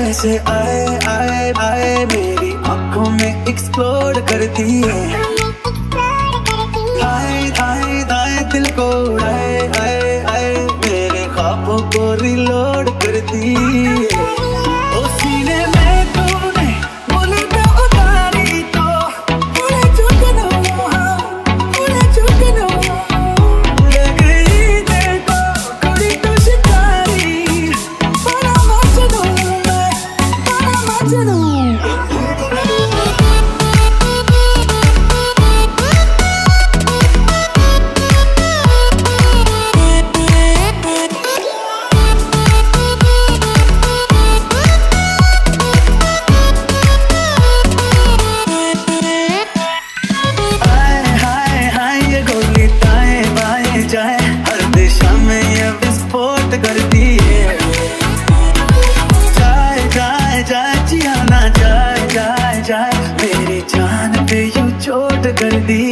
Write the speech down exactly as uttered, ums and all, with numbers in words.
से आए आए आए मेरी आंखों में एक्सप्लोर करती है। आए आए आए दिल को आए आए आए मेरे ख्वाबों को रिलोड करती है। ओ सीने में तूने बुलेट उतारी तो उड़े चुकनो उड़े चुकनो लग गई दिल को कुड़ी तो शिकारी बड़ा मजनू मैं बड़ा मजनू। जाए हर दिशा में ये विस्फोट करती है। जाए जाए जाए जिया ना जाए जाए जाए मेरी जान पे यूं चोट कर दी।